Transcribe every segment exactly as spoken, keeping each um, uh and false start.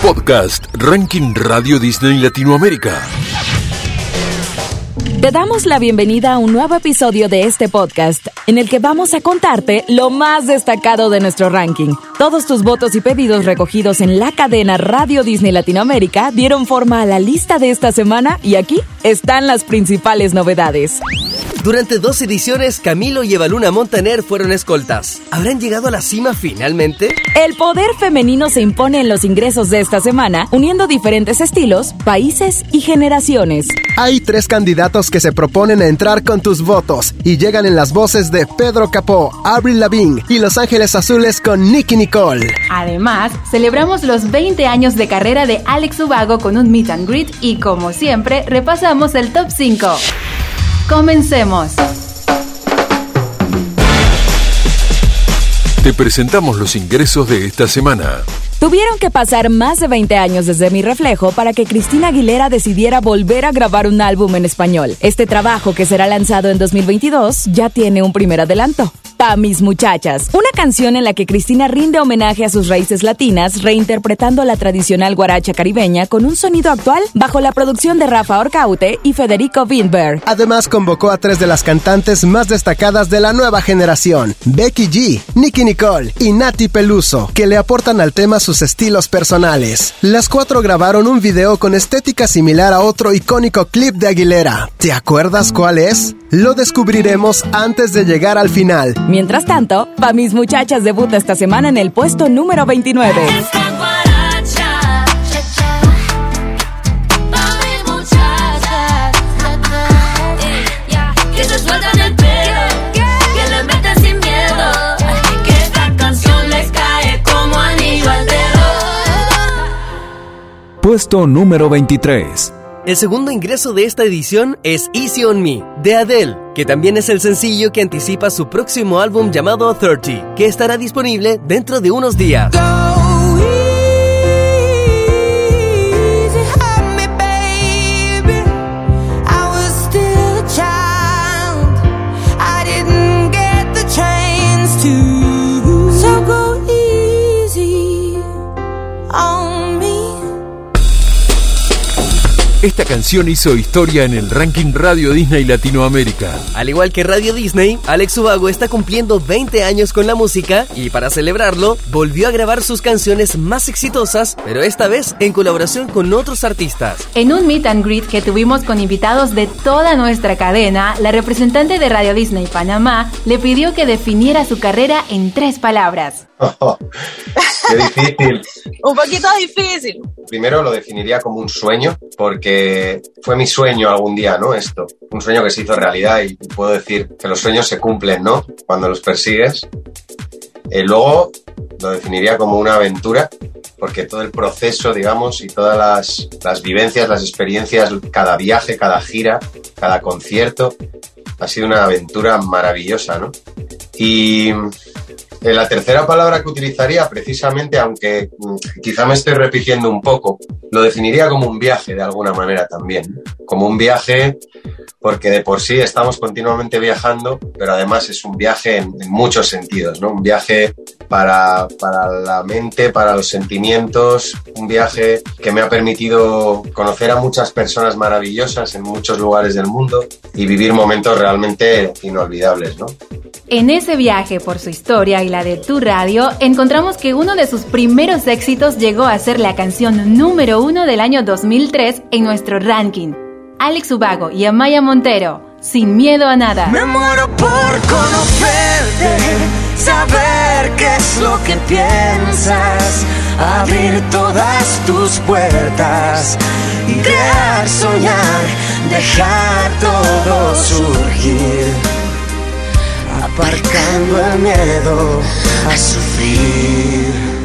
Podcast Ranking Radio Disney Latinoamérica. Te damos la bienvenida a un nuevo episodio de este podcast, en el que vamos a contarte lo más destacado de nuestro ranking. Todos tus votos y pedidos recogidos en la cadena Radio Disney Latinoamérica dieron forma a la lista de esta semana y aquí están las principales novedades. Durante dos ediciones, Camilo y Evaluna Montaner fueron escoltas. ¿Habrán llegado a la cima finalmente? El poder femenino se impone en los ingresos de esta semana, uniendo diferentes estilos, países y generaciones. Hay tres candidatos que se proponen a entrar con tus votos y llegan en las voces de Pedro Capó, Avril Lavigne y Los Ángeles Azules con Nicki Nicole. Además, celebramos los veinte años de carrera de Alex Ubago con un meet and greet y, como siempre, repasamos el top cinco. ¡Comencemos! Te presentamos los ingresos de esta semana. Tuvieron que pasar más de veinte años desde Mi Reflejo para que Cristina Aguilera decidiera volver a grabar un álbum en español. Este trabajo, que será lanzado en dos mil veintidós, ya tiene un primer adelanto. Pa' mis muchachas, una canción en la que Cristina rinde homenaje a sus raíces latinas, reinterpretando la tradicional guaracha caribeña con un sonido actual bajo la producción de Rafa Orcaute y Federico Windberg. Además, convocó a tres de las cantantes más destacadas de la nueva generación, Becky G, Nicki Nicole y Nati Peluso, que le aportan al tema sus estilos personales. Las cuatro grabaron un video con estética similar a otro icónico clip de Aguilera. ¿Te acuerdas cuál es? Lo descubriremos antes de llegar al final. Mientras tanto, Pa' mis muchachas debuta esta semana en el puesto número veintinueve. Puesto número veintitrés. El segundo ingreso de esta edición es Easy on Me, de Adele, que también es el sencillo que anticipa su próximo álbum llamado treinta, que estará disponible dentro de unos días. Esta canción hizo historia en el ranking Radio Disney Latinoamérica. Al igual que Radio Disney, Alex Ubago está cumpliendo veinte años con la música y para celebrarlo, volvió a grabar sus canciones más exitosas, pero esta vez en colaboración con otros artistas. En un meet and greet que tuvimos con invitados de toda nuestra cadena, la representante de Radio Disney Panamá le pidió que definiera su carrera en tres palabras. Oh, ¡qué difícil! Un poquito difícil. Primero lo definiría como un sueño, porque fue mi sueño algún día, ¿no? Esto, un sueño que se hizo realidad y puedo decir que los sueños se cumplen, ¿no? Cuando los persigues. Eh, luego lo definiría como una aventura, porque todo el proceso, digamos, y todas las, las vivencias, las experiencias, cada viaje, cada gira, cada concierto, ha sido una aventura maravillosa, ¿no? Y la tercera palabra que utilizaría, precisamente, aunque quizá me estoy repitiendo un poco, lo definiría como un viaje de alguna manera también. Como un viaje porque de por sí estamos continuamente viajando, pero además es un viaje en, en muchos sentidos, ¿no? Un viaje para, para la mente, para los sentimientos, un viaje que me ha permitido conocer a muchas personas maravillosas en muchos lugares del mundo y vivir momentos realmente inolvidables, ¿no? En ese viaje por su historia y la de Tu Radio, encontramos que uno de sus primeros éxitos llegó a ser la canción número uno del año dos mil tres en nuestro ranking. Alex Ubago y Amaya Montero, Sin Miedo a Nada. Me muero por conocerte, saber qué es lo que piensas, abrir todas tus puertas, crear, soñar, dejar todo surgir, aparcando el miedo a sufrir.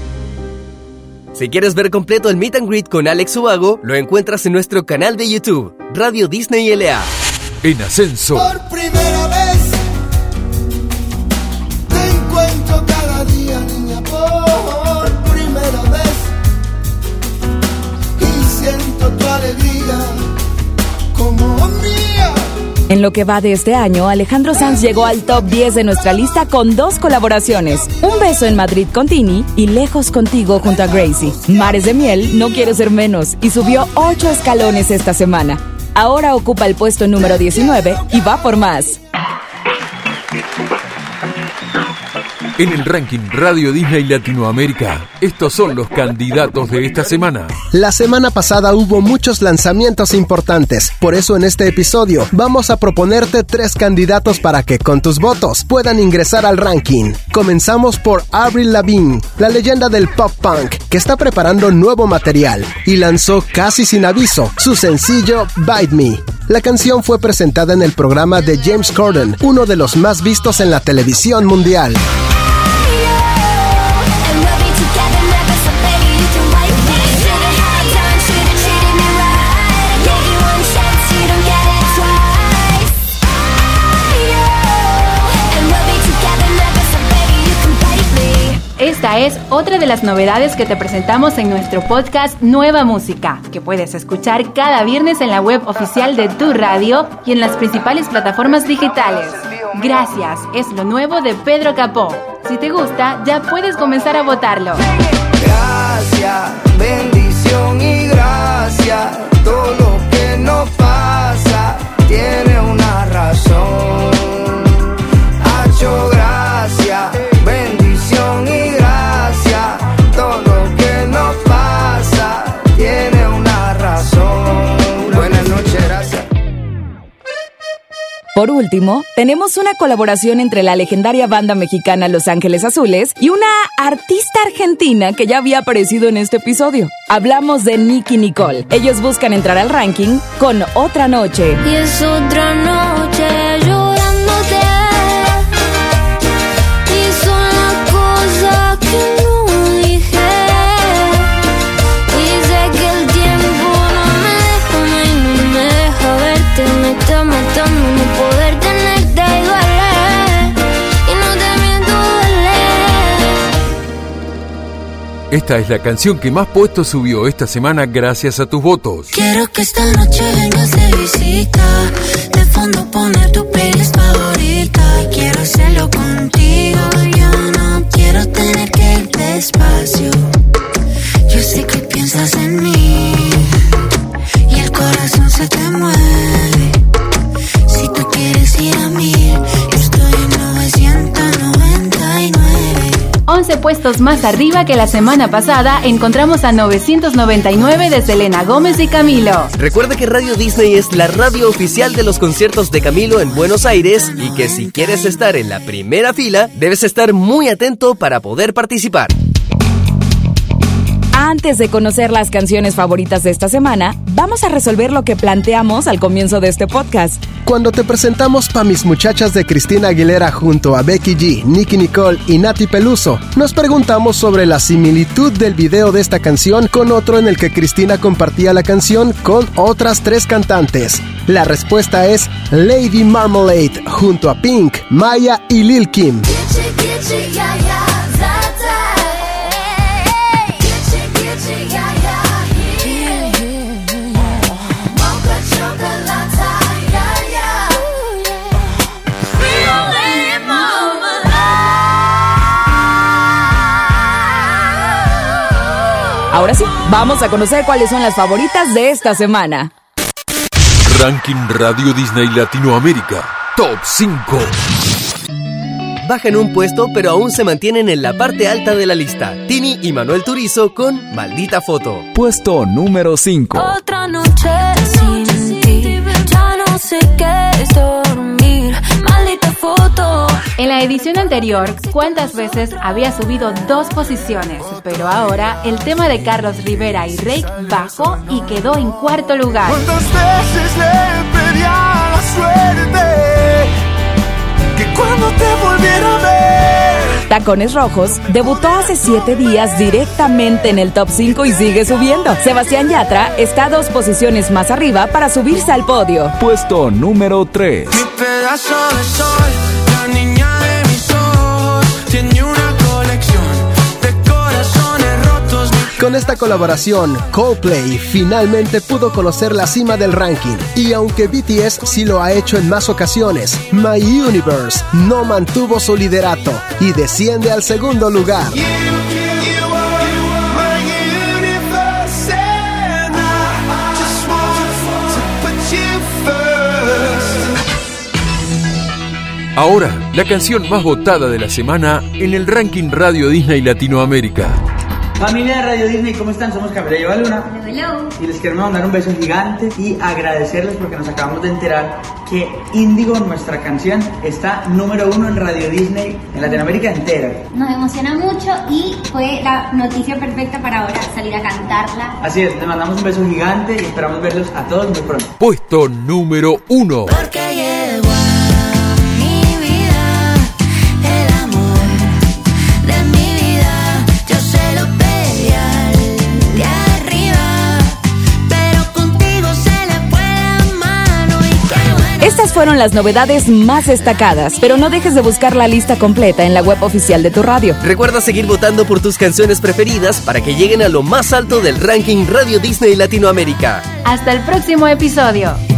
Si quieres ver completo el Meet and Greet con Alex Ubago, lo encuentras en nuestro canal de YouTube, Radio Disney L A. En ascenso. Por primera vez te encuentro cada día, niña, por primera vez, y siento tu alegría como mía. En lo que va de este año, Alejandro Sanz llegó al top diez de nuestra lista con dos colaboraciones: Un beso en Madrid con Tini y Lejos contigo junto a Gracie. Mares de miel, no quiero ser menos, y subió ocho escalones esta semana. Ahora ocupa el puesto número diecinueve y va por más. En el ranking Radio Disney Latinoamérica, estos son los candidatos de esta semana. La semana pasada hubo muchos lanzamientos importantes, por eso en este episodio vamos a proponerte tres candidatos para que con tus votos puedan ingresar al ranking. Comenzamos por Avril Lavigne, la leyenda del pop punk, que está preparando nuevo material y lanzó casi sin aviso su sencillo Bite Me. La canción fue presentada en el programa de James Corden, uno de los más vistos en la televisión mundial. Esta es otra de las novedades que te presentamos en nuestro podcast Nueva Música, que puedes escuchar cada viernes en la web oficial de Tu Radio y en las principales plataformas digitales. Gracias, es lo nuevo de Pedro Capó. Si te gusta, ya puedes comenzar a votarlo. Gracias, bendición y gracias. Todo lo que nos pasa tiene una razón. Hacho, gracias, bendición y gracias. Todo lo que nos pasa tiene una razón. Buenas noches, gracias. Por último, tenemos una colaboración entre la legendaria banda mexicana Los Ángeles Azules y una artista argentina que ya había aparecido en este episodio. Hablamos de Nicki Nicole. Ellos buscan entrar al ranking con Otra Noche. Y es otra noche llorándote. Y son las cosas que no dije. Y sé que el tiempo no me deja, no me deja verte. Me está matando no poder tenerte y duele. Y no te miento, duele. Esta es la canción que más puestos subió esta semana gracias a tus votos. Quiero que esta noche vengas de visita. De fondo poner tu playlist favorita. Quiero hacerlo contigo. Yo no quiero tener que ir despacio. Yo sé que piensas en mí y el corazón se te mueve. Si tú quieres ir a mil, yo estoy en novecientos noventa y nueve. once puestos más arriba que la semana pasada, encontramos a novecientos noventa y nueve de Selena Gómez y Camilo. Recuerda que Radio Disney es la radio oficial de los conciertos de Camilo en Buenos Aires y que si quieres estar en la primera fila, debes estar muy atento para poder participar. Antes de conocer las canciones favoritas de esta semana, vamos a resolver lo que planteamos al comienzo de este podcast. Cuando te presentamos Pa' mis muchachas de Cristina Aguilera junto a Becky G, Nicki Nicole y Nati Peluso, nos preguntamos sobre la similitud del video de esta canción con otro en el que Cristina compartía la canción con otras tres cantantes. La respuesta es Lady Marmalade junto a Pink, Maya y Lil Kim. Ahora sí, vamos a conocer cuáles son las favoritas de esta semana. Ranking Radio Disney Latinoamérica, Top cinco. Bajan un puesto, pero aún se mantienen en la parte alta de la lista. Tini y Manuel Turizo con Maldita Foto. Puesto número cinco. Otra noche sin ti, ya no sé qué es dormir. Maldita foto. En la edición anterior, ¿cuántas veces había subido dos posiciones? Pero ahora, el tema de Carlos Rivera y Reik bajó y quedó en cuarto lugar. ¿Cuántas veces le pedí a la suerte que cuando te volviera a ver? Tacones Rojos debutó hace siete días directamente en el top cinco y sigue subiendo. Sebastián Yatra está dos posiciones más arriba para subirse al podio. Puesto número tres. Mi pedazo de sol, la niña de mis ojos, tiene una colección de corazones rotos. Mi Con esta colaboración, Coldplay finalmente pudo conocer la cima del ranking. Y aunque B T S sí lo ha hecho en más ocasiones, My Universe no mantuvo su liderato y desciende al segundo lugar. Ahora, la canción más votada de la semana en el ranking Radio Disney Latinoamérica. Familia de Radio Disney, ¿cómo están? Somos Camila y Eva Luna. Hello. Y les queremos mandar un beso gigante y agradecerles porque nos acabamos de enterar que Índigo, nuestra canción, está número uno en Radio Disney en Latinoamérica entera. Nos emociona mucho y fue la noticia perfecta para ahora salir a cantarla. Así es, les mandamos un beso gigante y esperamos verlos a todos muy pronto. Puesto número uno. Porque llegó a mi vida el amor de mi vida. Yo se lo pedí al de arriba, pero contigo se le fue la mano y qué bueno. Estas fueron las novedades más destacadas, pero no dejes de buscar la lista completa en la web oficial de tu radio. Recuerda seguir votando por tus canciones preferidas para que lleguen a lo más alto del ranking Radio Disney Latinoamérica. Hasta el próximo episodio.